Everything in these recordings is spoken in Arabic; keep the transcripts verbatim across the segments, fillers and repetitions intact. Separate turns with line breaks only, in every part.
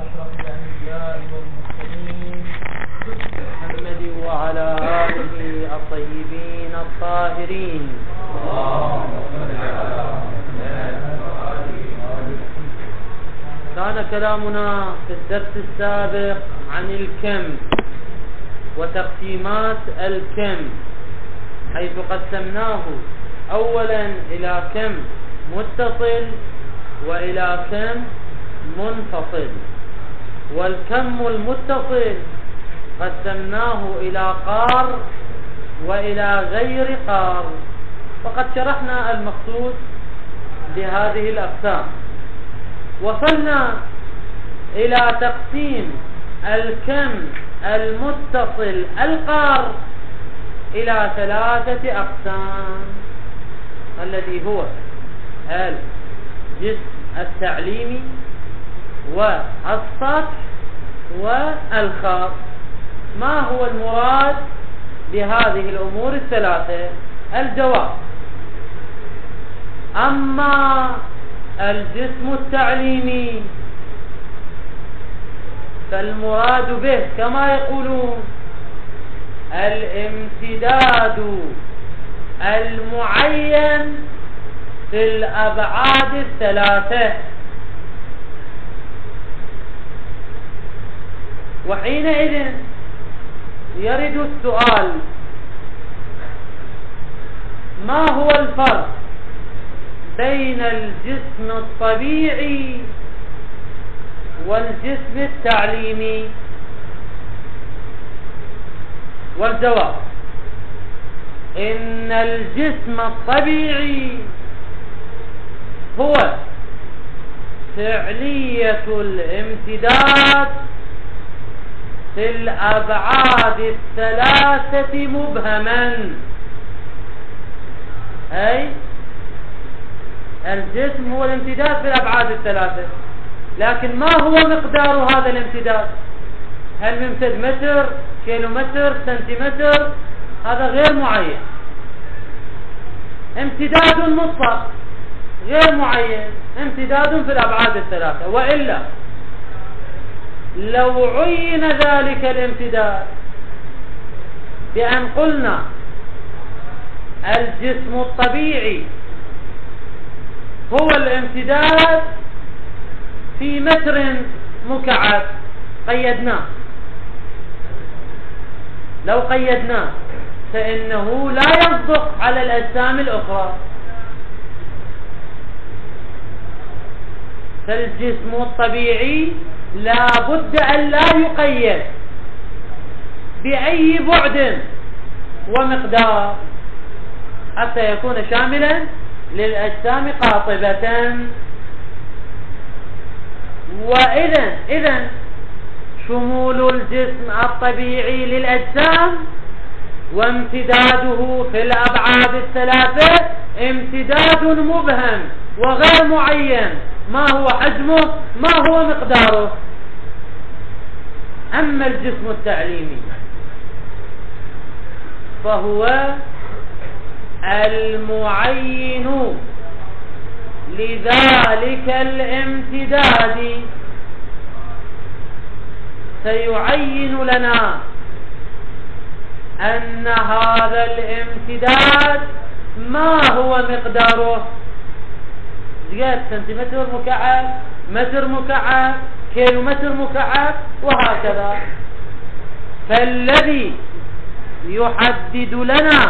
أشرف الأنبياء والمرسلين محمد وعلى آله الطيبين الطاهرين. كان كلامنا في الدرس السابق عن الكم وتقسيمات الكم، حيث قسمناه أولا إلى كم متصل وإلى كم منفصل. والكم المتصل قسمناه إلى قار وإلى غير قار، فقد شرحنا المقصود بهذه الأقسام. وصلنا إلى تقسيم الكم المتصل القار إلى ثلاثة أقسام، الذي هو الجسم التعليمي والسطح والخاص. ما هو المراد بهذه الأمور الثلاثة؟ الجواب: أما الجسم التعليمي فالمراد به كما يقولون الامتداد المعين في الأبعاد الثلاثة. وحينئذ يرد السؤال: ما هو الفرق بين الجسم الطبيعي والجسم التعليمي؟ والجواب: إن الجسم الطبيعي هو فعلية الامتداد في الأبعاد الثلاثة مبهما، أي الجسم هو الامتداد في الأبعاد الثلاثة، لكن ما هو مقدار هذا الامتداد؟ هل يمتد متر، كيلومتر، سنتيمتر؟ هذا غير معين. امتداد مطلق غير معين، امتداد في الأبعاد الثلاثة. وإلا لو عين ذلك الامتداد بأن قلنا الجسم الطبيعي هو الامتداد في متر مكعب، قيدناه. لو قيدناه فإنه لا يصدق على الأجسام الأخرى. فالجسم الطبيعي لا بد أن لا يقيد بأي بعد ومقدار حتى يكون شاملا للأجسام قاطبة. وإذن إذن شمول الجسم الطبيعي للأجسام وامتداده في الأبعاد الثلاثة امتداد مبهم وغير معين، ما هو حجمه، ما هو مقداره. أما الجسم التعليمي فهو المعين لذلك الامتداد، سيعين لنا أن هذا الامتداد ما هو مقداره، زيادة سنتيمتر مكعب، متر مكعب، كيلومتر مكعب، وهكذا. فالذي يحدد لنا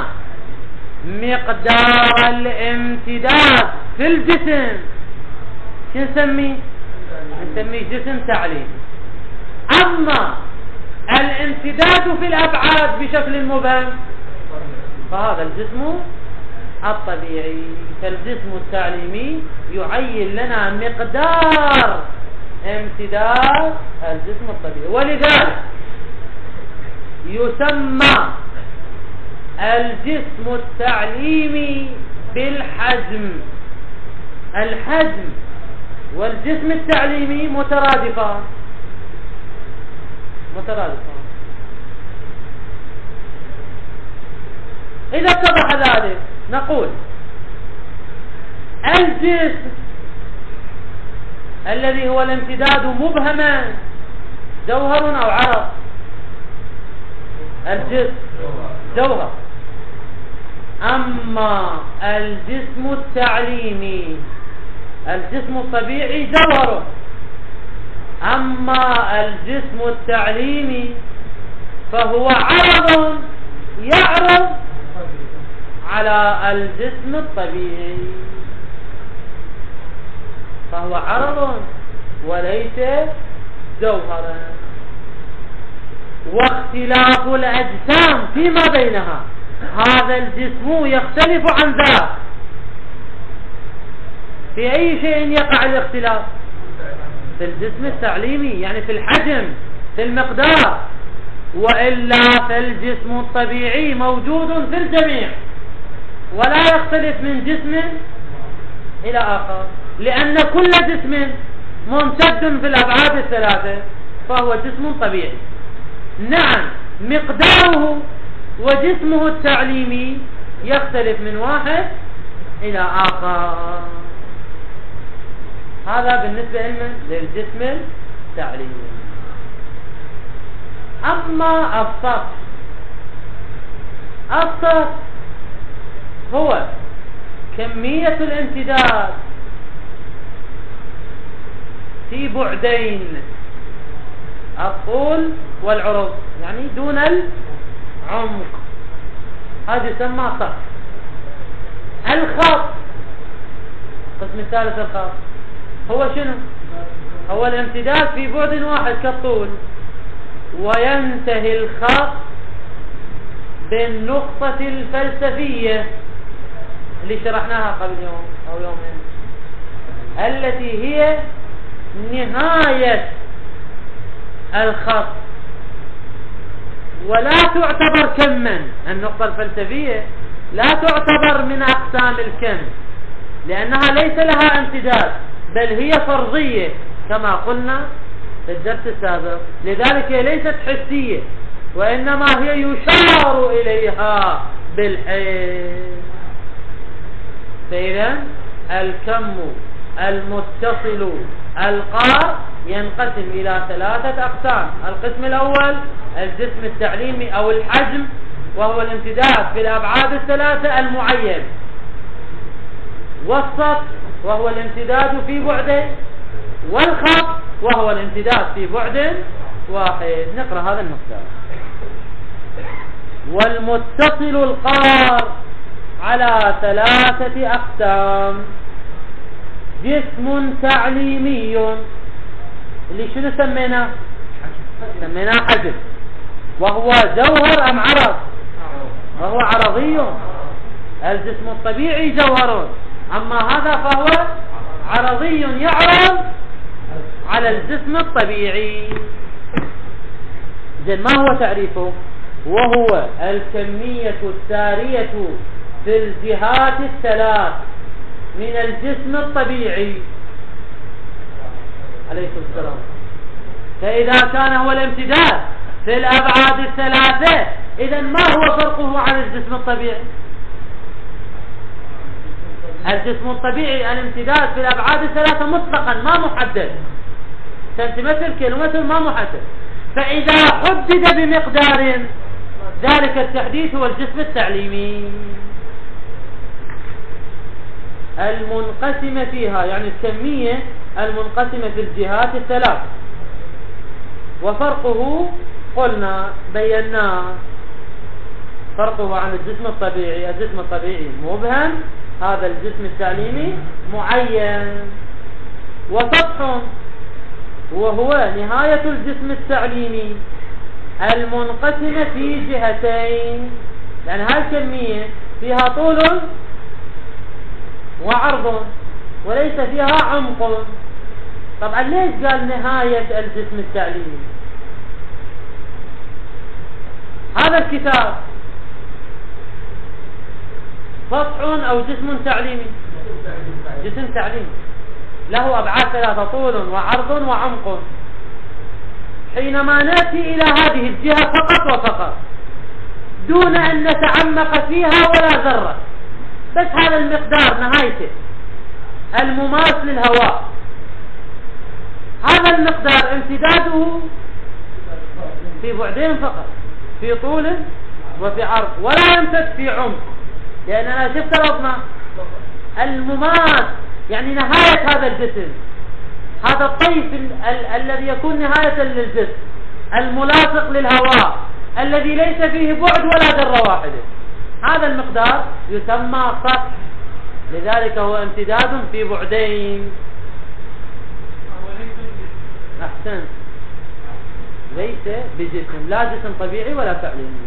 مقدار الامتداد في الجسم شو نسميه؟ نسميه جسم تعليمي. أما الامتداد في الأبعاد بشكل مبهم فهذا الجسم الطبيعي. فالجسم التعليمي يعين لنا مقدار امتداد الجسم الطبيعي، ولذلك يسمى الجسم التعليمي بالحجم. الحجم والجسم التعليمي مترادفان مترادفان إذا اتضح ذلك نقول الجسم الذي هو الامتداد مبهما جوهر أو عرض؟ الجسم جوهر. أما الجسم التعليمي الجسم الطبيعي جوهر. أما الجسم التعليمي فهو عرض يعرض على الجسم الطبيعي، فهو عرض وليس جوهرا. واختلاف الأجسام فيما بينها، هذا الجسم يختلف عن ذاك. في أي شيء يقع الاختلاف؟ في الجسم التعليمي، يعني في الحجم، في المقدار. وإلا فالجسم الطبيعي موجود في الجميع ولا يختلف من جسم إلى آخر، لأن كل جسم ممتد في الأبعاد الثلاثة فهو جسم طبيعي. نعم، مقداره وجسمه التعليمي يختلف من واحد إلى آخر. هذا بالنسبة لنا للجسم التعليمي. أما السطح، السطح هو كمية الامتداد في بعدين، الطول والعرض، يعني دون العمق، هذا يسمى سطح. الخط، القسم الثالث الخط، هو شنو؟ هو الامتداد في بعد واحد كالطول، وينتهي الخط بالنقطة الفلسفية اللي شرحناها قبل يوم أو يومين، التي هي نهاية الخط، ولا تعتبر كما. النقطة الفلسفية لا تعتبر من أقسام الكم، لأنها ليس لها امتداد، بل هي فرضية كما قلنا في الدرس السابق. لذلك هي ليست حسية، وإنما هي يشار إليها بالحس. فإذا الكم المتصل القار ينقسم إلى ثلاثة أقسام. القسم الأول الجسم التعليمي أو الحجم، وهو الامتداد في الأبعاد الثلاثة المعين. والسطح وهو الامتداد في بعده، والخط وهو الامتداد في بعد واحد. نقرأ هذا المقدار. والمتصل القار على ثلاثة أقسام: جسم تعليمي، اللي شنو سميناه؟ سميناه حجم، وهو جوهر أم عرض؟ وهو عرضي. الجسم الطبيعي جوهر، أما هذا فهو عرضي يعرض على الجسم الطبيعي. زين، ما هو تعريفه؟ وهو الكمية السارية في الجهات الثلاث من الجسم الطبيعي. عليكم السلام. فإذا كان هو الامتداد في الأبعاد الثلاثة، إذن ما هو فرقه عن الجسم الطبيعي؟ الجسم الطبيعي الامتداد في الأبعاد الثلاثة مطلقا ما محدد، سنتيمتر كيلومتر ما محدد. فإذا حدد بمقدار، ذلك التحديد هو الجسم التعليمي. المنقسمة فيها، يعني الكمية المنقسمة في الجهات الثلاث. وفرقه قلنا بيناه، فرقه عن الجسم الطبيعي: الجسم الطبيعي مبهم، هذا الجسم التعليمي معين. وسطح وهو نهاية الجسم التعليمي المنقسمة في جهتين، يعني هذه الكمية فيها طول وعرض وليس فيها عمق. طبعا ليش قال نهاية الجسم التعليمي؟ هذا الكتاب سطح أو جسم تعليمي؟ جسم تعليمي له أبعاد ثلاثة: طول وعرض وعمق. حينما نأتي إلى هذه الجهة فقط وفقط دون أن نتعمق فيها ولا ذرة، بس هذا المقدار نهايته المماس للهواء، هذا المقدار امتداده في بعدين فقط، في طول وفي عرض، ولا يمتد في عمق. لأننا شو افترضنا؟ المماس يعني نهاية هذا الجسم، هذا الطيف ال ال الذي يكون نهاية للجسم الملاصق للهواء الذي ليس فيه بعد ولا ذرة واحدة، هذا المقدار يسمى سطح. لذلك هو امتداد في بعدين. أحسن، ليس بجسم، لا جسم طبيعي ولا تعليمي.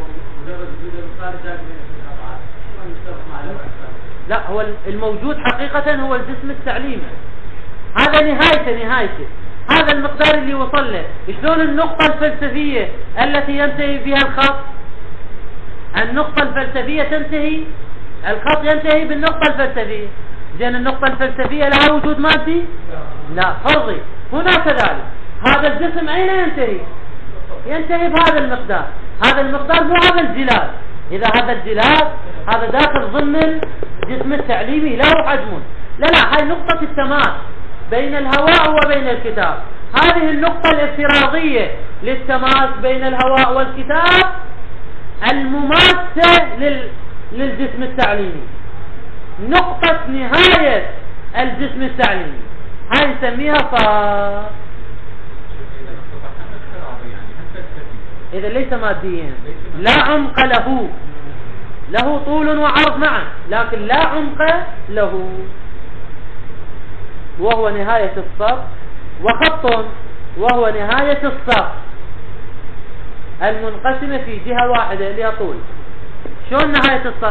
لا، هو الموجود حقيقة هو الجسم التعليمي، هذا نهايته نهايته هذا المقدار اللي وصل له. شلون النقطة الفلسفية التي ينتهي بها الخط؟ النقطة الفلسفية تنتهي، الخط ينتهي بالنقطة الفلسفية. زين النقطة الفلسفية لها وجود مادي؟ لا، فرضي. هنا كذلك هذا الجسم أين ينتهي؟ ينتهي بهذا المقدار. هذا المقدار مو هذا الجلاد. إذا هذا الجلاد هذا داخل ضمن الجسم التعليمي له حجم. لا لا، هاي نقطة التماس بين الهواء وبين الكتاب. هذه النقطة الافتراضية للتماس بين الهواء والكتاب المماسة لل... للجسم التعليمي، نقطة نهاية الجسم التعليمي، هاي نسميها صار. إذا ليس ماديا، لا عمق له، له طول وعرض معا لكن لا عمق له، وهو نهاية السطح. وخط وهو نهاية السطح المنقسمة في جهة واحدة اللي هي طول. شلون نهاية السطح؟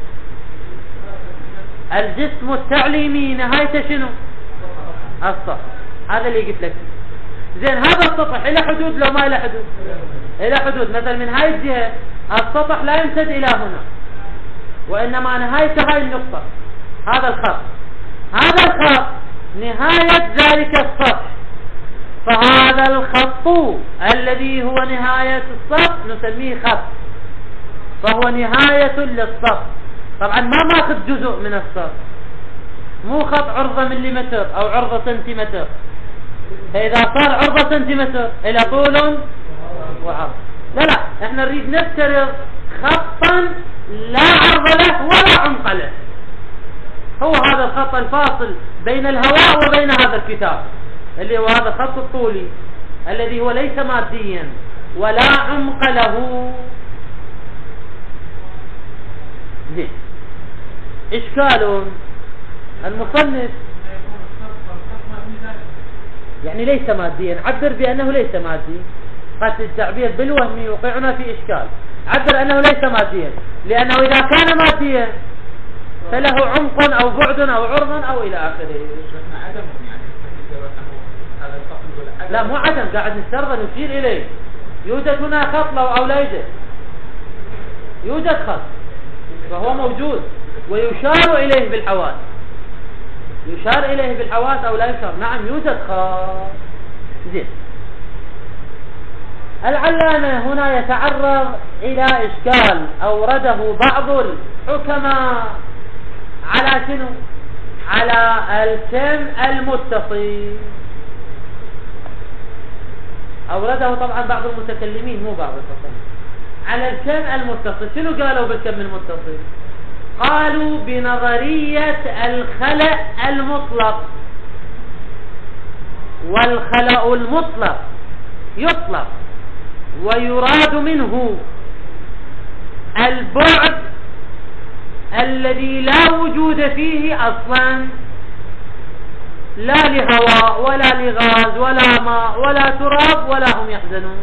الجسم التعليمي نهايته شنو؟ السطح. هذا اللي قلت لك. زين هذا السطح إلى حدود لو ما إلى حدود؟ إلى حدود. مثلا من هاي الجهة السطح لا يمتد إلى هنا، وإنما نهايته هاي النقطة، هذا الخط. هذا الخط نهاية ذلك السطح، فهذا الخط الذي هو نهاية السطح نسميه خط، فهو نهاية للسطح. طبعا ما ماخذ جزء من السطح، مو خط عرضة مليمتر أو عرضة سنتيمتر. فإذا صار عرضة سنتيمتر إلى طول وعرض. لا لا، احنا نريد نفترض خطا لا عرض له ولا عمق له، هو هذا الخط الفاصل بين الهواء وبين هذا الكتاب اللي هو هذا الخط الطولي الذي هو ليس ماديا ولا عمق له. زين، إشكال المصنف يعني ليس ماديا، عبر بأنه ليس مادي. قد التعبير بالوهم يوقعنا في إشكال. عبر أنه ليس ماديا لأنه إذا كان ماديا فله عمق أو بعد أو عرض أو إلى آخره. لا مو عدم، قاعد نسترضى نشير إليه. يوجد هنا خط لو أو لا يوجد؟ يوجد خط فهو موجود ويشار إليه بالحواس. يشار إليه بالحواس أو لا يشار؟ نعم يوجد خط. زين، العلامة هنا يتعرض إلى إشكال أورده بعض الحكماء على شنو؟ على الكم المتصل. أورده طبعا بعض المتكلمين مو بعض الحكماء على الكم المتصل. شنو قالوا بالكم المتصل؟ قالوا بنظرية الخلأ المطلق. والخلأ المطلق يطلق ويراد منه البعد الذي لا وجود فيه أصلا، لا لهواء ولا لغاز ولا ماء ولا تراب ولا هم يحزنون.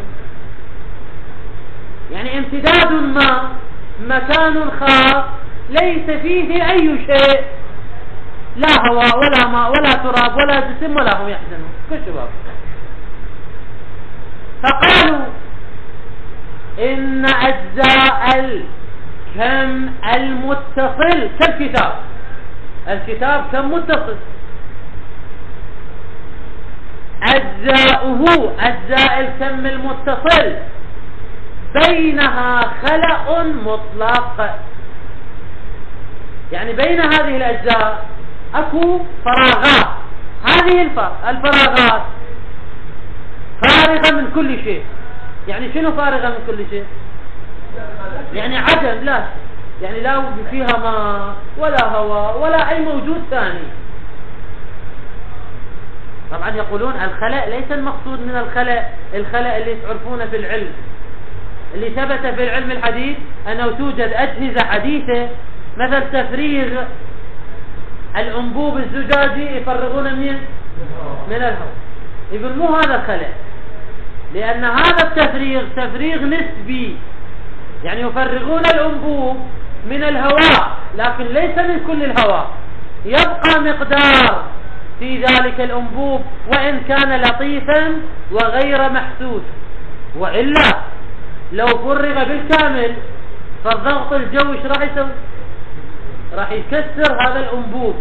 يعني امتداد ما مكان خاص ليس فيه أي شيء، لا هواء ولا ماء ولا تراب ولا جسم ولا هم يحزنون. كل شباب فقالوا إن أجزاء الكم المتصل كالكتاب. الكتاب كم متصل؟ أجزاؤه أجزاء الكم المتصل بينها خلأ مطلق، يعني بين هذه الأجزاء أكو فراغات. هذه الفراغات فارغة من كل شيء. يعني شنو فارغة من كل شيء؟ يعني عدم، لا يعني لا فيها ماء ولا هواء ولا أي موجود ثاني. طبعا يقولون الخلأ ليس المقصود من الخلأ الخلأ اللي تعرفونه في العلم، اللي ثبت في العلم الحديث أنه توجد أجهزة حديثة مثل تفريغ الأنبوب الزجاجي يفرغون من من الهواء. يقول مو هذا الخلأ، لأن هذا التفريغ تفريغ نسبي، يعني يفرغون الأنبوب من الهواء لكن ليس من كل الهواء، يبقى مقدار في ذلك الأنبوب وإن كان لطيفا وغير محسوس. وإلا لو فرغ بالكامل فالضغط الجوي ايش راح يسوي؟ راح يكسر هذا الأنبوب.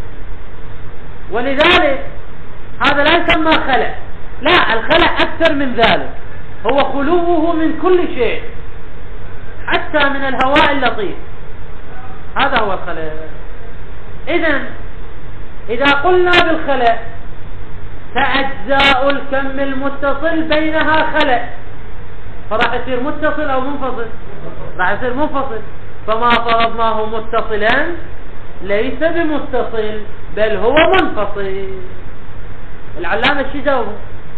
ولذلك هذا لا يسمى خلأ، لا، الخلأ أكثر من ذلك، هو خلوه من كل شيء حتى من الهواء اللطيف، هذا هو الخلأ. إذن إذا قلنا بالخلأ فأجزاء الكم المتصل بينها خلأ، فراح يصير متصل أو منفصل؟ راح يصير منفصل. فما فرضناه متصلا ليس بمتصل بل هو منفصل. العلامة الشي جاوبه؟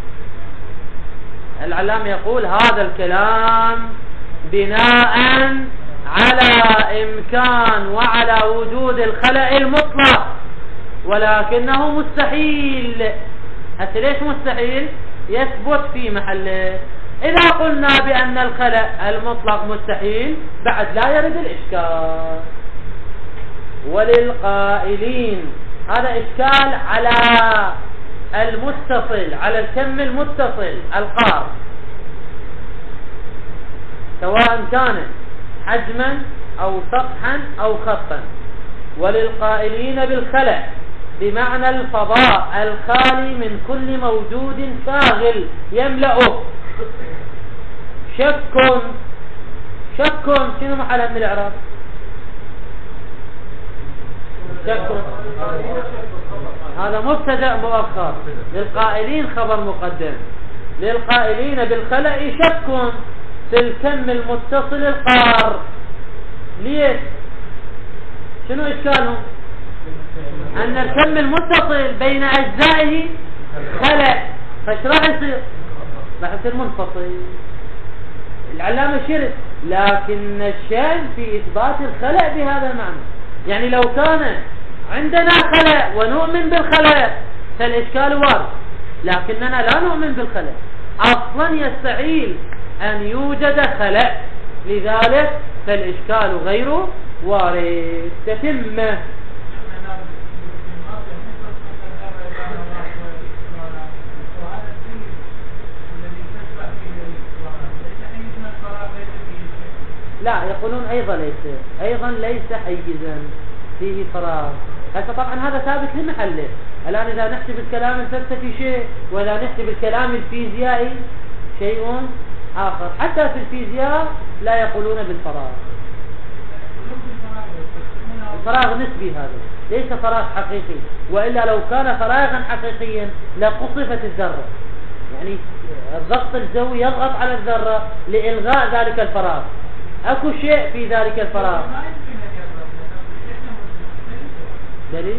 العلامة يقول هذا الكلام بناء على إمكان وعلى وجود الخلأ المطلق، ولكنه مستحيل. هسه ليش مستحيل؟ يثبت في محله. إذا قلنا بأن الخلأ المطلق مستحيل بعد لا يرد الإشكال. وللقائلين، هذا إشكال على المتصل، على الكم المتصل القار، سواء كان حجما أو سطحا أو خطا. وللقائلين بالخلأ بمعنى الفضاء الخالي من كل موجود شاغل يملأه شك. شك شنو محلها من الإعراب؟ شك هذا مبتدأ مؤخر، للقائلين خبر مقدم. للقائلين بالخلأ شك في الكم المتصل القار. ليش؟ شنو إشكالهم؟ أن الكم المتصل بين أجزائه خلأ، فايش راح يصير؟ راح يصير منفصل. العلامة شرط لكن الشأن في إثبات الخلأ بهذا المعنى. يعني لو كان عندنا خلأ ونؤمن بالخلأ فالإشكال وارد، لكننا لا نؤمن بالخلأ أصلا، يستحيل أن يوجد خلأ، لذلك فالإشكال غير وارد. تتمه. لا، يقولون أيضا ليس أيضا ليس حيزا فيه فراغ. هذا طبعا هذا ثابت لمحله. الآن إذا نحسب الكلام الفلسفي شيء وإذا نحسب الكلام الفيزيائي شيء آخر. حتى في الفيزياء لا يقولون بالفراغ، الفراغ نسبي، هذا ليس فراغ حقيقي. وإلا لو كان فراغا حقيقيا لقصفت الذرة، يعني الضغط الجوي يضغط على الذرة لإلغاء ذلك الفراغ، أكو شيء في ذلك الفراغ. دليل؟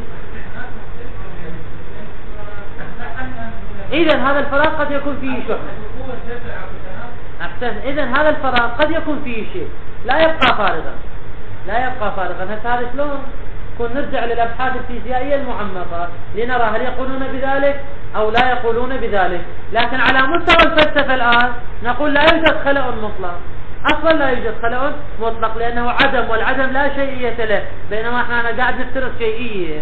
إذن هذا الفراغ قد يكون فيه شحنة. أحسن. إذن هذا الفراغ قد يكون فيه شيء، لا يبقى فارغا، لا يبقى فارغا. هذا شلون؟ كون نرجع للأبحاث الفيزيائية المعمقة لنرى هل يقولون بذلك أو لا يقولون بذلك. لكن على مستوى الفلسفة الآن نقول لا يوجد خلأ مطلق، أصلا لا يوجد خلأ مطلق، لأنه عدم، والعدم لا شيئية له، بينما احنا قاعد نفترض شيئية.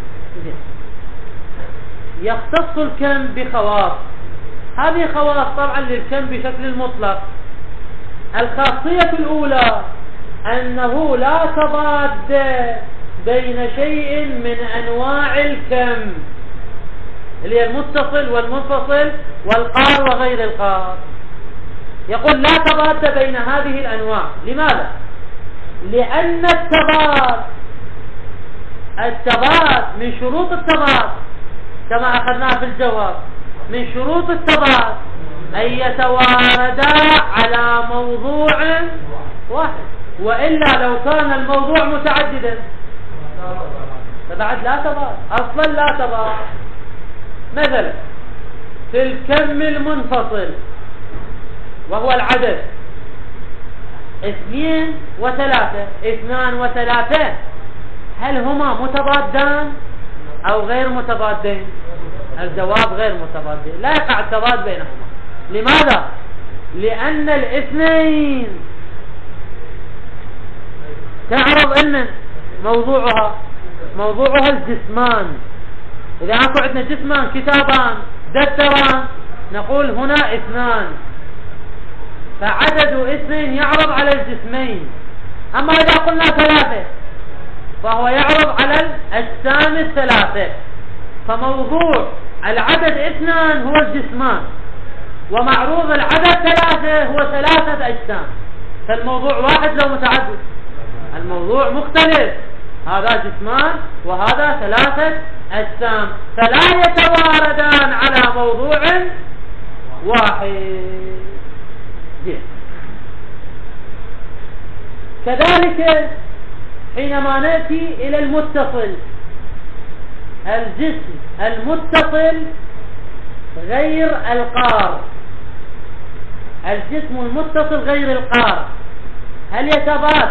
يختص الكم بخواص. هذه خواص طبعا للكم بشكل مطلق. الخاصية الأولى أنه لا تضاد بين شيء من أنواع الكم اللي هي المتصل والمنفصل والقار وغير القار. يقول لا تضاد بين هذه الأنواع. لماذا؟ لأن التضاد التضاد من شروط التضاد كما أخذناها في الجواب من شروط التضاد أن يتواردا على موضوع واحد، وإلا لو كان الموضوع متعددا فبعد لا تضاد، أصلا لا تضاد. مثلا في الكم المنفصل وهو العدد اثنين وثلاثة، اثنان وثلاثة، هل هما متضادان أو غير متضادين؟ الجواب غير متضادين، لا يقع التضاد بينهما. لماذا؟ لأن الاثنين تعرض أن موضوعها موضوعها الجسمان. إذا أكو عندنا جسمان كتابان دفتران نقول هنا اثنان، فعدد اثنين يعرض على الجسمين. أما إذا قلنا ثلاثة فهو يعرض على الأجسام الثلاثة، فموضوع العدد اثنان هو الجسمان، ومعروض العدد ثلاثة هو ثلاثة أجسام. فالموضوع واحد لو متعدد، الموضوع مختلف، هذا جسمان وهذا ثلاثة أجسام، فلا يتواردان على موضوع واحد. كذلك حينما نأتي إلى المتصل، الجسم المتصل غير القار، الجسم المتصل غير القار، هل يتضاد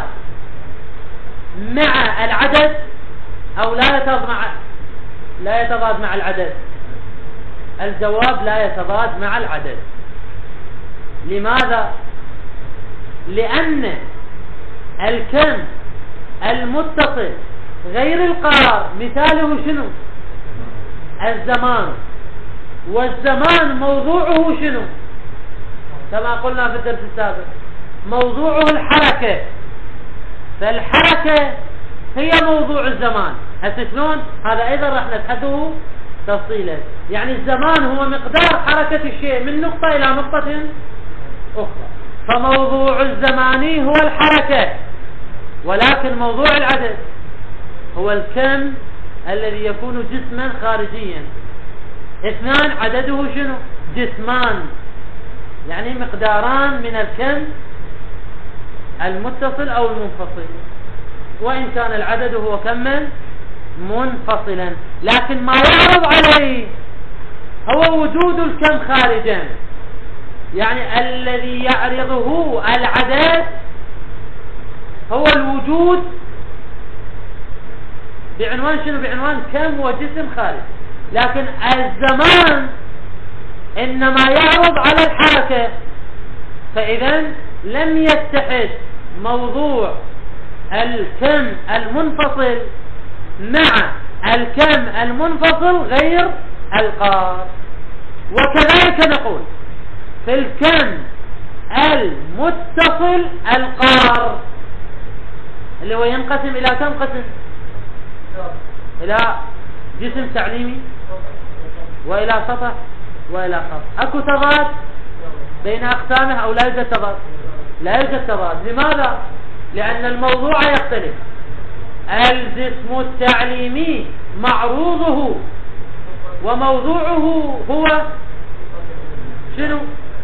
مع العدد أو لا يتضاد مع لا يتضاد مع العدد؟ الجواب لا يتضاد مع العدد. لماذا؟ لأن الكم المتصل غير القار مثاله شنو؟ الزمان، والزمان موضوعه شنو؟ كما قلنا في الدرس السابق موضوعه الحركة، فالحركة هي موضوع الزمان. هسه شلون؟ هذا أيضا راح نبحثه تفصيلا. يعني الزمان هو مقدار حركة الشيء من نقطة إلى نقطة أخرى، فموضوع الزماني هو الحركة، ولكن موضوع العدد هو الكم الذي يكون جسما خارجيا. اثنان عدده شنو؟ جسمان، يعني مقداران من الكم المتصل أو المنفصل، وإن كان العدد هو كما منفصلا، لكن ما يعرض عليه هو وجود الكم خارجا. يعني الذي يعرضه العدد هو الوجود بعنوان شنو؟ بعنوان كم وجسم خارج، لكن الزمان إنما يعرض على الحركة. فإذا لم يتحد موضوع الكم المنفصل مع الكم المنفصل غير القار. وكذلك نقول في الكم المتصل القار اللي هو ينقسم إلى كم قسم؟ إلى جسم تعليمي وإلى سطح وإلى خط. أكو تضاد بين أقسامه أو لا يوجد تضاد؟ لا يوجد تضاد. لماذا؟ لأن الموضوع يختلف. الجسم التعليمي معروضه وموضوعه هو شنو؟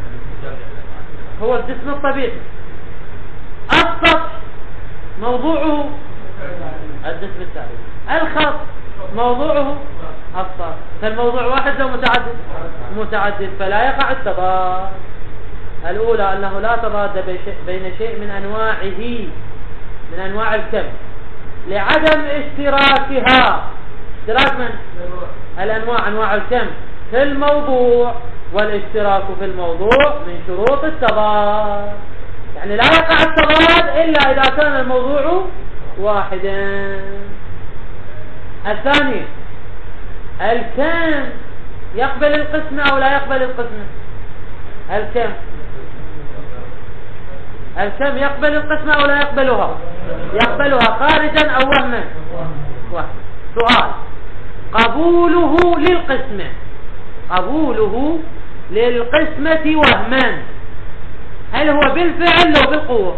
هو الجسم الطبيعي. السطح موضوعه الجسم التعليمي، الخط موضوعه السطح. فالموضوع واحد لو متعدد متعدد فلا يقع التضاد. الأولى أنه لا تضاد بين شيء من أنواعه من أنواع الكم لعدم اشتراكها، اشتراك من الأنواع أنواع الكم في الموضوع، والاشتراك في الموضوع من شروط التضاد. يعني لا يقع التضاد إلا إذا كان الموضوع واحدا. الثاني الكم يقبل القسمة أو لا يقبل القسمة؟ الكم الكم يقبل القسمة أو لا يقبلها؟ يقبلها خارجا أو وهما؟ وهم. سؤال: قبوله للقسمة قبوله للقسمة وهما هل هو بالفعل أو بالقوة؟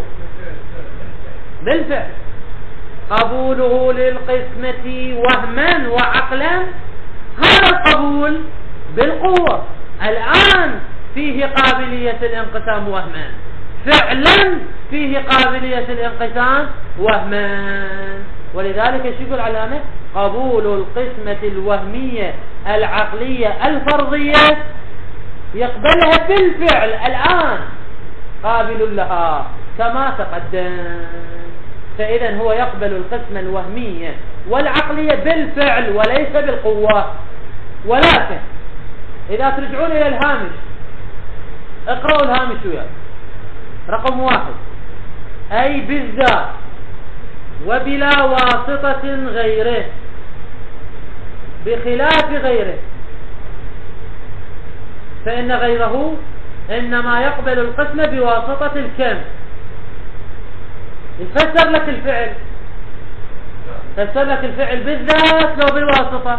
بالفعل. قبوله للقسمة وهما وعقلا هذا القبول بالقوة. الآن فيه قابلية الانقسام وهما، فعلا فيه قابلية الانقسام وهما. ولذلك ايش يقول العلامة؟ قبول القسمة الوهمية العقلية الفرضية يقبلها بالفعل الآن قابل لها كما تقدم. فإذا هو يقبل القسمة الوهمية والعقلية بالفعل وليس بالقوة. ولكن إذا ترجعون إلى الهامش، اقرأوا الهامش وياه. رقم واحد: أي بالذات وبلا واسطة غيره بخلاف غيره، فإن غيره إنما يقبل القسمة بواسطة الكم. يفسر لك الفعل، فسر لك الفعل بالذات لو بالواسطة.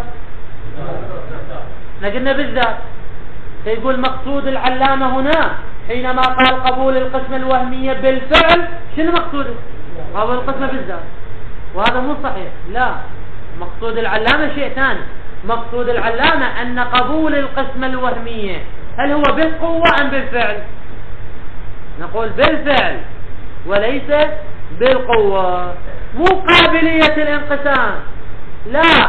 احنا قلنا بالذات، فيقول مقصود العلامة هنا حينما قال قبول القسمة الوهمية بالفعل، شنو مقصوده؟ قبول القسمة بالذات، وهذا مو صحيح. لا، مقصود العلامة شيء ثاني. مقصود العلامة أن قبول القسمة الوهمية هل هو بالقوة أم بالفعل؟ نقول بالفعل وليس بالقوة. مو قابلية الانقسام، لا،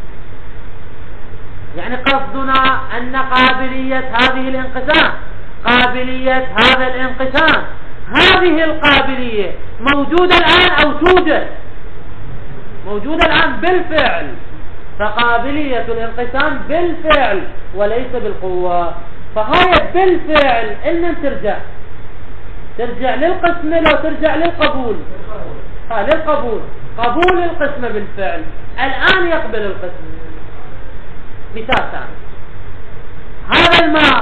يعني قصدنا أن قابلية هذه الانقسام، قابلية هذا الانقسام، هذه القابلية موجودة الآن أو توجد؟ موجودة الآن بالفعل. فقابلية الانقسام بالفعل وليس بالقوة. فهي بالفعل إن ترجع ترجع للقسمة لو ترجع للقبول. ها للقبول، قبول القسمة بالفعل الآن يقبل القسمة. مثال ثاني: هذا الماء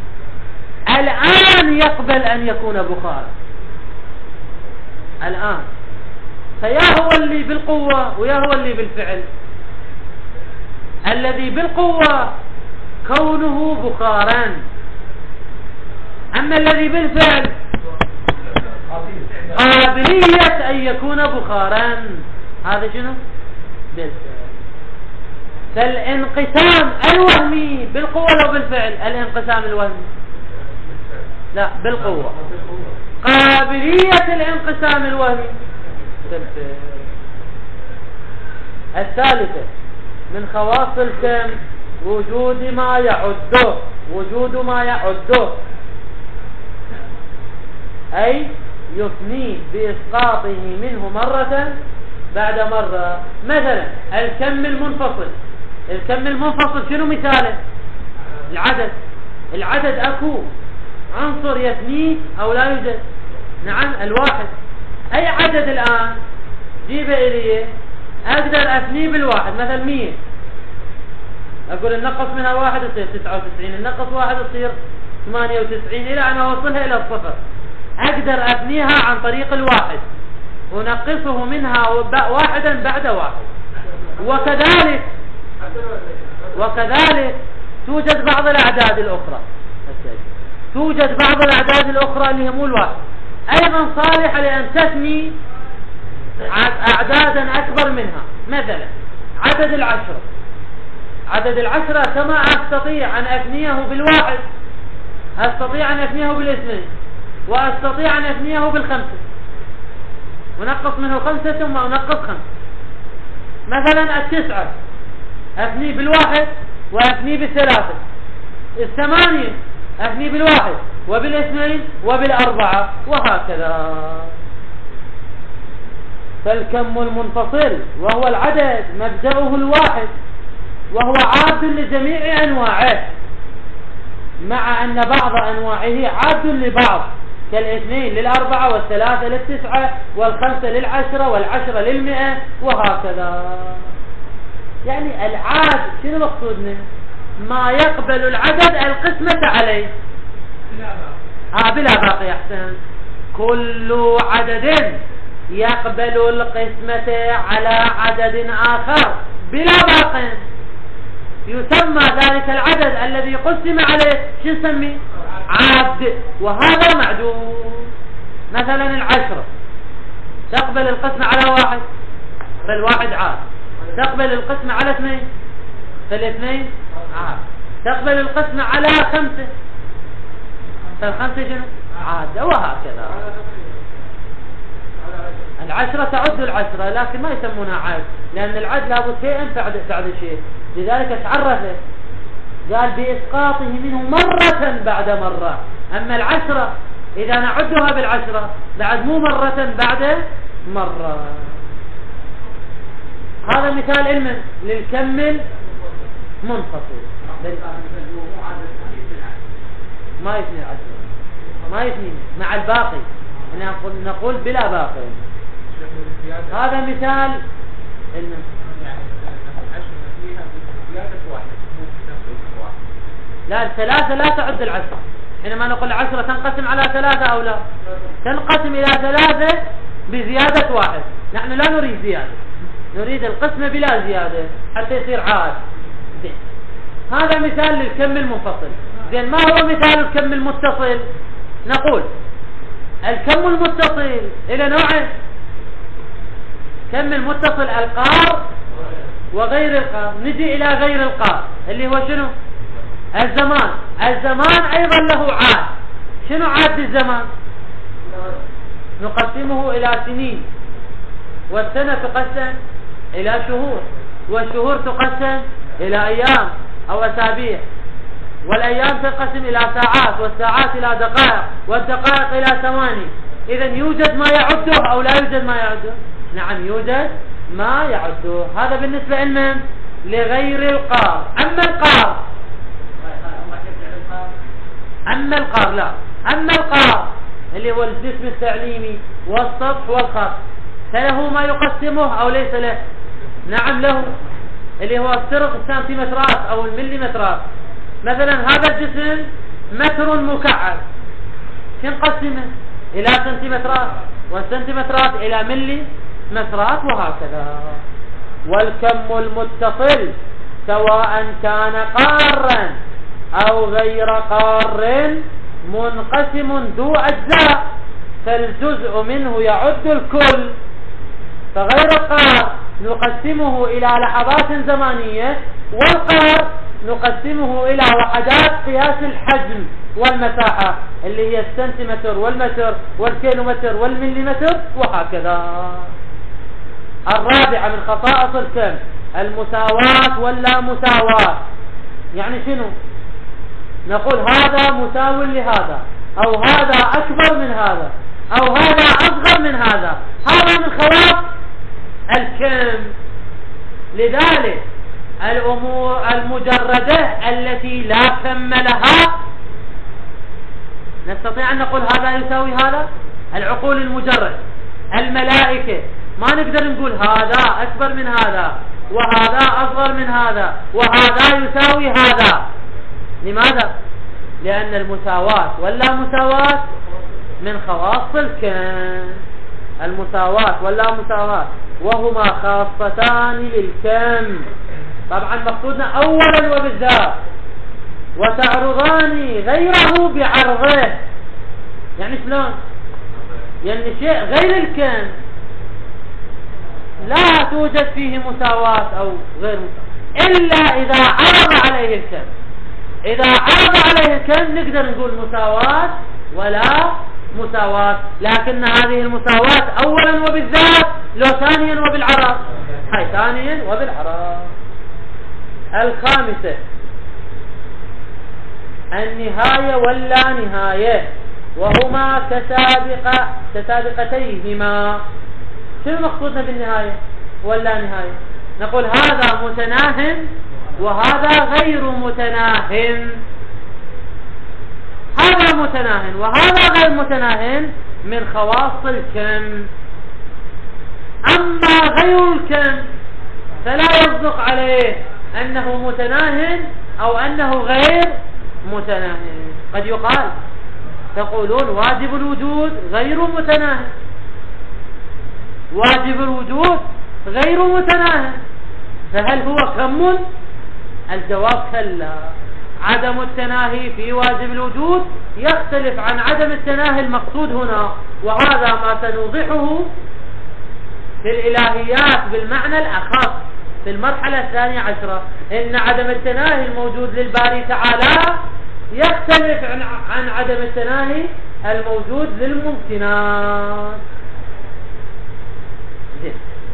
الآن يقبل أن يكون بخارا الآن. فيا هو اللي بالقوة ويا هو اللي بالفعل. الذي بالقوة كونه بخارا، أما الذي بالفعل قابلية أن يكون بخارا. هذا شنو؟ بالفعل. فالانقسام الوهمي بالقوة لو بالفعل؟ الانقسام الوهمي لا، بالقوة. قابلية الانقسام الوهمي بالفعل. الثالثة من خواص الكم وجود ما يعده، وجود ما يعده أي يفنيه بإسقاطه منه مرة بعد مرة. مثلا الكم المنفصل، الكم المنفصل شنو مثاله؟ العدد. العدد أكو عنصر يفنيه أو لا يوجد؟ نعم، الواحد. أي عدد الآن جيبه إليه أقدر أفنيه بالواحد. مثلا مية، أقول النقص منها واحد يصير تسعة وتسعين، النقص واحد يصير ثمانية وتسعين، إلى أن أوصلها إلى الصفر. أقدر أبنيها عن طريق الواحد، ونقصه منها واحدا بعد واحد. وكذلك وكذلك توجد بعض الأعداد الأخرى، توجد بعض الأعداد الأخرى اللي هي مو الواحد أيضا صالحة لأن تثني أعدادا أكبر منها. مثلا عدد العشرة، عدد العشرة كما أستطيع أن أثنيه بالواحد، أستطيع أن أثنيه بالاثنين، وأستطيع أن أثنيه بالخمسة، ونقص منه خمسة ثم أنقص خمسة. مثلا التسعة أثني بالواحد وأثني بالثلاثة. الثمانية أثني بالواحد وبالاثنين وبالأربعة، وهكذا. فالكم المنفصل وهو العدد مبدأه الواحد، وهو عاد لجميع أنواعه، مع أن بعض أنواعه عاد لبعض، كالاثنين للأربعة والثلاثة للتسعة والخمسة للعشرة والعشرة للمئة، وهكذا. يعني العاد شنو مقصودنا؟ ما يقبل العدد القسمة عليه. ها بلا باقي. أحسن. كل عدد يقبل القسمة على عدد آخر بلا باقي يسمى ذلك العدد الذي قسم عليه شو نسميه؟ عاد. وهذا معدود. مثلا العشرة تقبل القسمة على واحد، فالواحد عاد. تقبل القسمة على اثنين، فالاثنين عاد. تقبل القسمة على خمسة، فالخمسة شنو؟ عادة، وهكذا. العشرة تعد العشرة، لكن ما يسمونها عاد، لأن العد لابد شيئا بعد بعد شيء، لذلك تعرفه قال بإسقاطه منه مرة بعد مرة. أما العشرة إذا نعدها بالعشرة بعد مو مرة بعد مرة. هذا مثال علم للكم منفصل. ما يثني العشرة، ما يثني مع الباقي، نقول نقول بلا باقي. هذا مثال علم. لا، الثلاثة لا تعد العشرة. حينما نقول العشرة تنقسم على ثلاثة أو لا؟ تنقسم إلى ثلاثة بزيادة واحد. نحن لا نريد زيادة، نريد القسمة بلا زيادة حتى يصير عاد. هذا مثال للكم المنفصل. زين، ما هو مثال الكم المتصل؟ نقول الكم المتصل إلى نوعين: كم المتصل القار وغير القار. نجي إلى غير القار اللي هو شنو؟ الزمان. الزمان أيضا له عاد. شنو عاد الزمان؟ نقسمه إلى سنين، والسنة تقسم إلى شهور، والشهور تقسم إلى أيام أو أسابيع، والأيام تنقسم إلى ساعات، والساعات إلى دقائق، والدقائق إلى ثواني. إذا يوجد ما يعده أو لا يوجد ما يعده؟ نعم، يوجد ما يعده. هذا بالنسبة لمن؟ لغير القار. أما القار أما القار لا أما القار اللي هو الجسم التعليمي والسطح والخط، فله ما يقسمه أو ليس له؟ نعم له، اللي هو السرق السنتيمترات أو المليمترات. مثلا هذا الجسم متر مكعب، نقسمه إلى سنتيمترات، والسنتيمترات إلى مليمترات، وهكذا. والكم المتصل سواء كان قارا أو غير قار منقسم ذو أجزاء، فالجزء منه يعد الكل. فغير القار نقسمه إلى لحظات زمانية، والقار نقسمه إلى وحدات قياس الحجم والمساحة اللي هي السنتيمتر والمتر والكيلومتر والمليمتر، وهكذا. الرابعة من خصائص الكم المساواة ولا مساواة. يعني شنو؟ نقول هذا مساو لهذا، أو هذا أكبر من هذا، أو هذا أصغر من هذا. هذا من خواص الكم. لذلك الأمور المجردة التي لا كم لها نستطيع أن نقول هذا يساوي هذا. العقول المجرد، الملائكة، ما نقدر نقول هذا أكبر من هذا وهذا أصغر من هذا وهذا يساوي هذا. لماذا؟ لأن المساواة ولا مساواة من خواص الكم. المساواة ولا مساواة وهما خاصتان للكم. طبعا مقصودنا أولا وبالذات، وتعرضان غيره بعرضه. يعني شلون؟ يعني شيء غير الكم لا توجد فيه مساواة أو غير مساواة إلا إذا عرض عليه الكم. إذا عرض عليه الكم نقدر نقول مساواة ولا مساواة، لكن هذه المساواة أولا وبالذات لو ثانيا وبالعرض. هاي ثانيا وبالعرض. الخامسة النهاية ولا نهاية، وهما كسابقة كسابقتيهما. شنو مقصودنا بالنهاية ولا نهاية؟ نقول هذا متناه وهذا غير متناه. هذا متناه وهذا غير متناه من خواص الكم. أما غير الكم فلا يصدق عليه أنه متناه أو أنه غير متناه. قد يقال تقولون واجب الوجود غير متناه، واجب الوجود غير متناه، فهل هو كم؟ الجواب كلا. عدم التناهي في واجب الوجود يختلف عن عدم التناهي المقصود هنا، وهذا ما سنوضحه في الإلهيات بالمعنى الأخص. في المرحلة الثانية عشرة إن عدم التناهي الموجود للباري تعالى يختلف عن, عن عدم التناهي الموجود للممكنات. زين،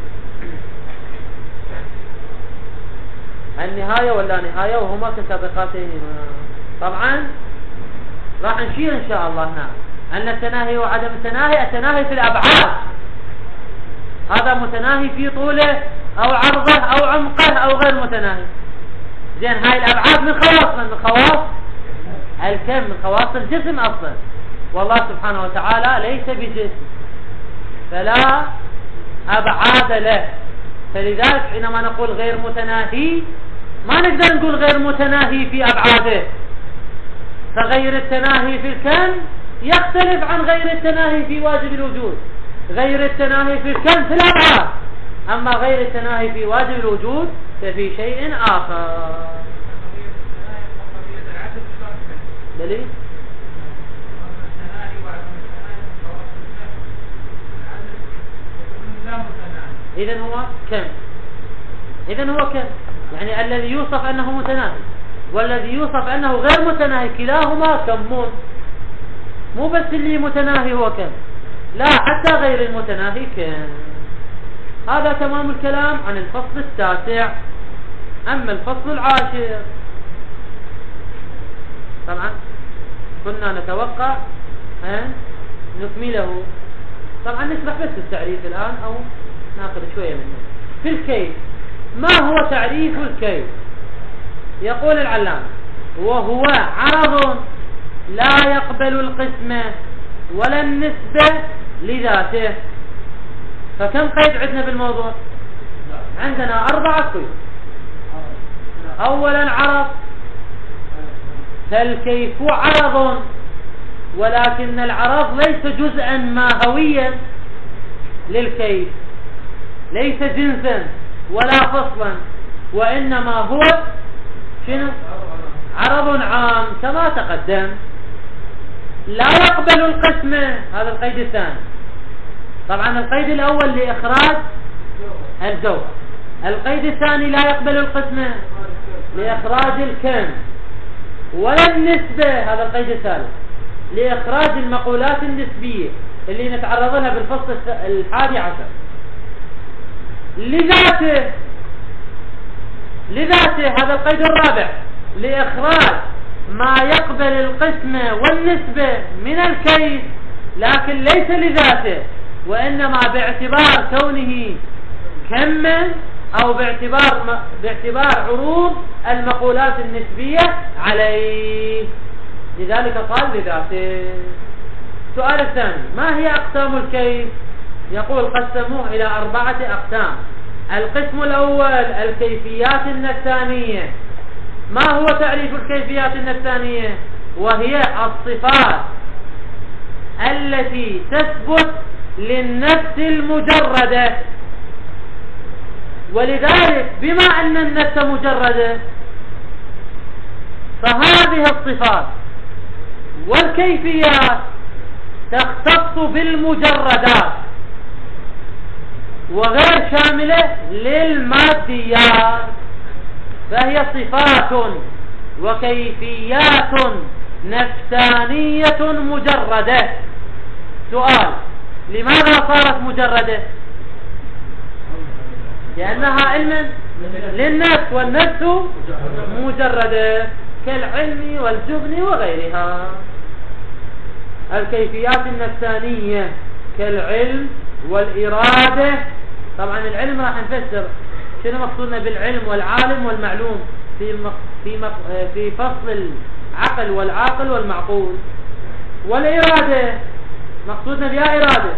النهاية ولا نهاية وهما كسابقاتين. طبعا راح نشير إن شاء الله هنا أن التناهي وعدم التناهي، التناهي في الأبعاد، هذا متناهي في طوله أو عرضه أو عمقه أو غير متناهي. زين، هاي الأبعاد من خواص من خواص الكم، من خواص الجسم أصلا، والله سبحانه وتعالى ليس بجسم فلا أبعاد له. فلذلك حينما نقول غير متناهي ما نقدر نقول غير متناهي في أبعاده، فغير التناهي في الكم يختلف عن غير التناهي في واجب الوجود. غير التناهي في الكم في الأبعاد، أما غير التناهي في واجب الوجود ففي شيء آخر. دليل إذن هو كم، إذن هو كم، يعني الذي يوصف أنه متناهي والذي يوصف أنه غير متناهي كلاهما كمون. مو بس اللي متناهي هو كم، لا حتى غير المتناهي كم. هذا تمام الكلام عن الفصل التاسع. أما الفصل العاشر طبعا كنا نتوقع أن نكمله. طبعا نشرح بس التعريف الآن أو ناخذ شوية منه. في الكيف، ما هو تعريف الكيف؟ يقول العلامة: وهو عرض لا يقبل القسمة ولا النسبة لذاته. فكم قيد عندنا بالموضوع؟ عندنا أربعة قيود. أولا عرض، فالكيف عرض، ولكن العرض ليس جزءا ماهويا للكيف، ليس جنسا ولا فصلا، وإنما هو شنو؟ عرض عام كما تقدم. لا يقبل القسمة، هذا القيد الثاني. طبعا القيد الأول لإخراج الجوهر، القيد الثاني لا يقبل القسمة لإخراج الكم، ولا النسبة، هذا القيد الثالث لإخراج المقولات النسبية اللي نتعرض لها بالفصل الحادي عشر. لذاته لذاته هذا القيد الرابع لإخراج ما يقبل القسمة والنسبة من الكيف، لكن ليس لذاته، وإنما باعتبار كونه كما أو باعتبار باعتبار عروض المقولات النسبية عليه، لذلك قال لذاته. السؤال الثاني: ما هي أقسام الكيف؟ يقول: قسموه إلى أربعة أقسام. القسم الأول الكيفيات النفسانية. ما هو تعريف الكيفيات النفسانية؟ وهي الصفات التي تثبت للنفس المجردة. ولذلك بما أن النفس مجردة فهذه الصفات والكيفيات تختص بالمجردات وغير شاملة للماديات، فهي صفات وكيفيات نفسانية مجردة. سؤال: لماذا صارت مجردة؟ لأنها علم للنفس، والنفس مجردة كالعلم والجبن وغيرها. الكيفيات النفسانية كالعلم والإرادة. طبعا العلم راح نفسر شنو مقصودنا بالعلم والعالم والمعلوم في في في فصل العقل والعاقل والمعقول. والإرادة مقصودنا بها إرادة،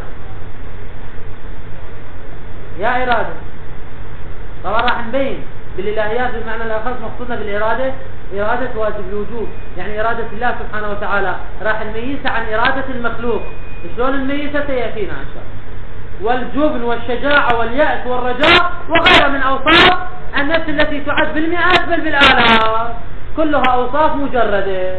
يا إرادة. طبعا راح نبين بالإلهيات بالمعنى الآخر مقصودنا بالإرادة إرادة واجب الوجود، يعني إرادة الله سبحانه وتعالى. راح نميزها عن إرادة المخلوق. شلون نميزها سيأتينا إن شاء الله. والجبن والشجاعة واليأس والرجاء وغيرها من أوصاف النفس التي تعد بالمئات بل بالآلاف، كلها أوصاف مجردة.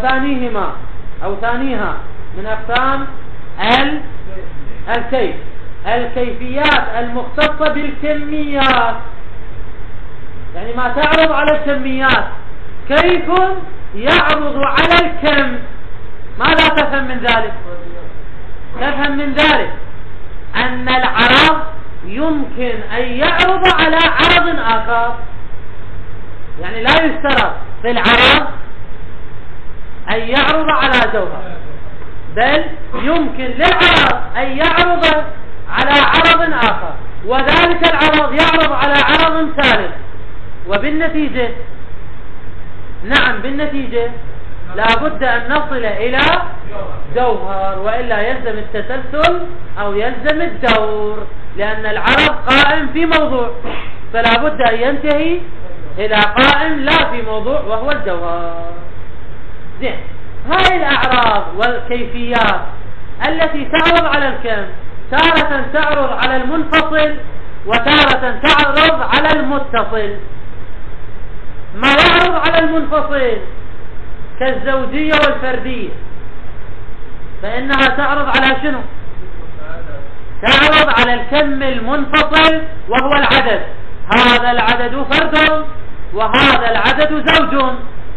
وثانيهما أو ثانيها من أقسام الكيف الكيفيات المختصة بالكميات، يعني ما تعرض على الكميات كيف يعرض على الكم. ماذا تفهم من ذلك؟ تفهم من ذلك أن العرض يمكن أن يعرض على عرض آخر، يعني لا يشترط في العرض أن يعرض على جوهر، بل يمكن للعرض أن يعرض على عرض آخر، وذلك العرض يعرض على عرض ثالث، وبالنتيجة نعم بالنتيجة لا بد أن نصل إلى جوهر، وإلا يلزم التسلسل أو يلزم الدور، لأن العرض قائم في موضوع، فلا بد أن ينتهي إلى قائم لا في موضوع وهو الجوهر. زين، هاي الأعراض والكيفيات التي تعرض على الكم تارة تعرض على المنفصل وتارة تعرض على المتصل. ما يعرض على المنفصل كالزوجية والفردية فإنها تعرض على شنو؟ تعرض على الكم المنفصل وهو العدد، هذا العدد فرد وهذا العدد زوج.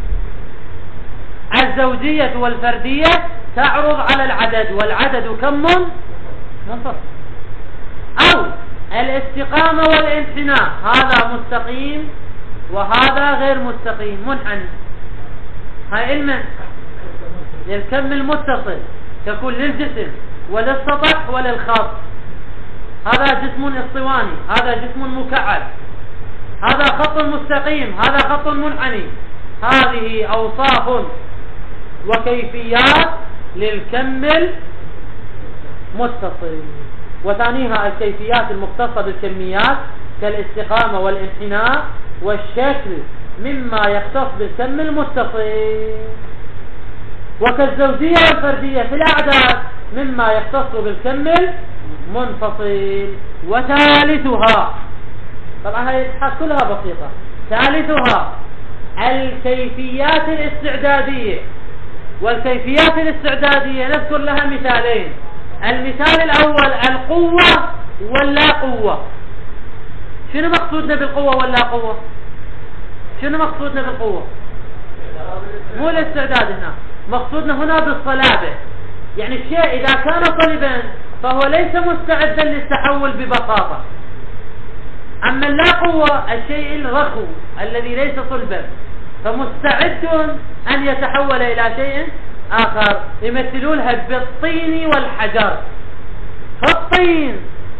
الزوجية والفردية تعرض على العدد، والعدد كم منفصل. أو الاستقامة والانحناء، هذا مستقيم وهذا غير مستقيم منحني. هاي علما للكم المتصل تكون للجسم وللسطح وللخط، هذا جسم اسطواني، هذا جسم مكعب، هذا خط مستقيم، هذا خط منحني. هذه أوصاف وكيفيات للكم المتصل. وثانيها الكيفيات المختصة بالكميات كالاستقامة والانحناء والشكل مما يختص بالكم المتصل، وكالزوجية والفردية في الأعداد مما يختص بالكم المنفصل. وثالثها، طبعا هذه الإبحاث كلها بسيطة، ثالثها الكيفيات الاستعدادية. والكيفيات الاستعدادية نذكر لها مثالين. المثال الأول القوة واللا قوة. شنو مقصودنا بالقوة واللا قوة؟ شنو مقصودنا بالقوة؟ مو الاستعداد هنا، مقصودنا هنا بالصلابة، يعني الشيء إذا كان صلبا فهو ليس مستعدا للتحول ببساطة. أما اللا قوة الشيء الرخو الذي ليس صلبا فمستعد أن يتحول إلى شيء آخر. يمثلونها بالطين والحجر، فالطين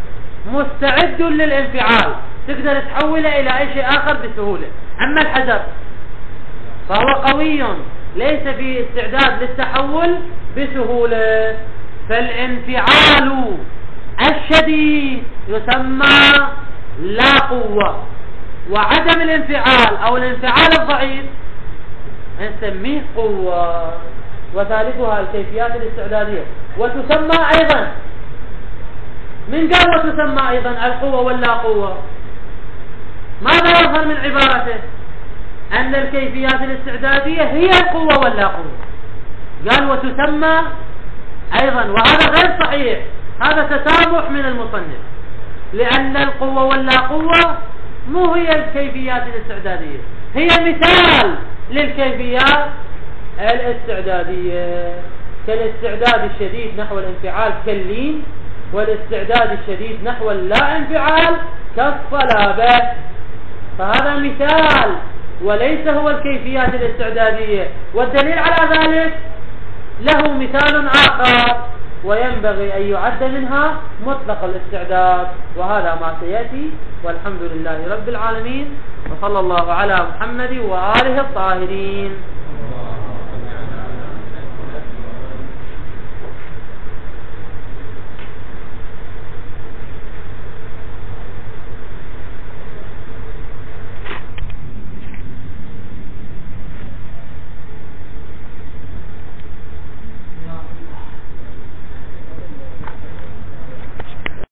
مستعد للانفعال، تقدر تحوله إلى أي شيء آخر بسهولة. أما الحجر فهو قوي ليس في استعداد للتحول بسهولة. فالانفعال الشديد يسمى لا قوة، وعدم الانفعال أو الانفعال الضعيف نسميه قوة. وثالثها الكيفيات الاستعدادية. وتسمى أيضا، من قال وتسمى أيضا القوة واللا قوة؟ ماذا يظهر من عبارته؟ أن الكيفيات الاستعدادية هي القوة واللا قوة. قال وتسمى أيضا، وهذا غير صحيح، هذا تسامح من المصنف، لأن القوة واللا قوة مو هي الكيفيات الاستعدادية، هي مثال للكيفيات الاستعدادية، كالاستعداد الشديد نحو الانفعال كاللين، والاستعداد الشديد نحو اللا انفعال كالصلابة. فهذا مثال وليس هو الكيفيات الاستعدادية. والدليل على ذلك له مثال آخر، وينبغي أن يعد منها مطلق الاستعداد، وهذا ما سيأتي. والحمد لله رب العالمين، وصلى الله على محمد وآله الطاهرين.